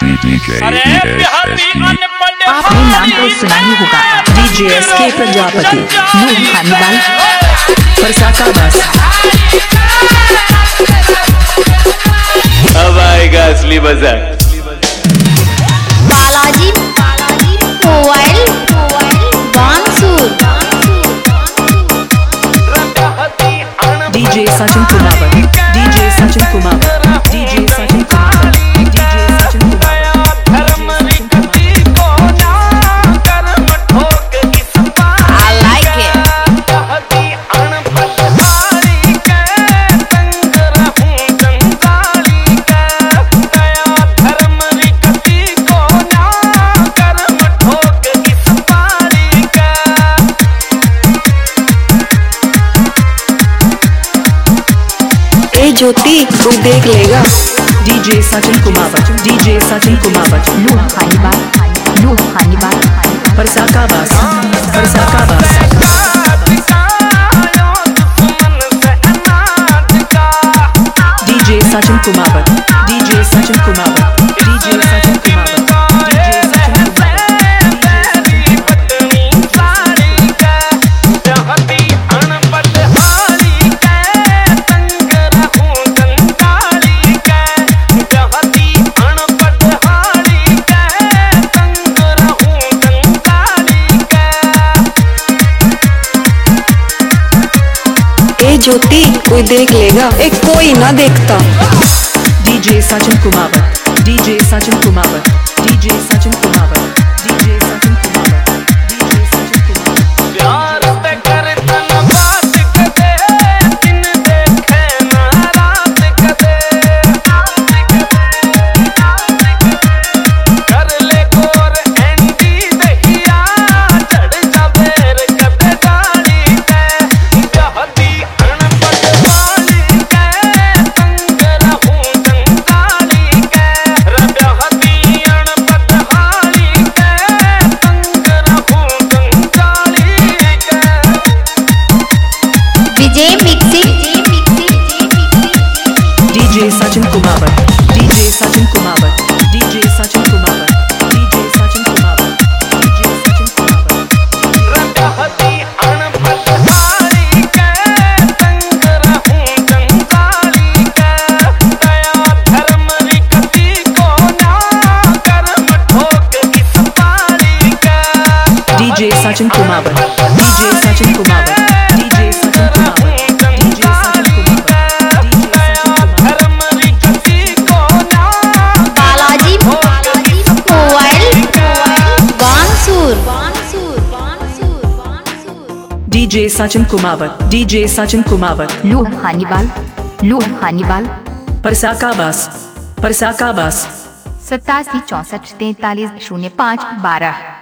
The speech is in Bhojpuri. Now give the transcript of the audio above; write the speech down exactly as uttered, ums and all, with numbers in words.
आपने नाम तो सुना ही होगा, डीजे एस के प्रजापति, नूर हनीवाल, फरसाकाबाद। अब आएगा असली मजा। बालाजी मोबाइल बांसुर, DJ Sachin Kumar, DJ Sachin Kumar, DJ Sachin Kumar, DJ Sachin Kumar. Jyoti तू देख लेगा। DJ Sachin Kumar, DJ Sachin Kumar, Noor Haniwal, Noor Haniwal, Farsakabad, Farsakabad. DJ Sachin Kumar, DJ Sachin Kumar, DJ Sachin Kumar, DJ Sachin Kumar. Jyoti कोई देख लेगा, एक कोई ना देखता। DJ Sachin Kumar, DJ Sachin Kumar, DJ Sachin Kumar, DJ Sachin Kumar, DJ Sachin Kumar. प्यार से कर तन बात कदे, दिन देखे ना रात कदे, कर ले गोर एंडी दहिया, चढ़ जा बेर कदे दाढ़ी पे, जहदी DJ Sachin Kumar, DJ Sachin Kumar, DJ Sachin Kumar, DJ Sachin Kumar, DJ Sachin Kumar. रटहती अनपढ़ हारी के, तंग रहूं जंजाली के, दया धर्म रिकती को ना कर्म ठोक इस पारी के। DJ Sachin Kumar, DJ Sachin Kumar, DJ Sachin Kumar, DJ Sachin Kumar. Balaji mobile बांसुर, डीजे सचिन कुमार, डीजे सचिन कुमार, नूर हनीवाल, नूर हनीवाल, फरसाकाबाद, फरसाकाबाद। सत्तासी चौसठ तैतालीस शून्य पाँच बारह।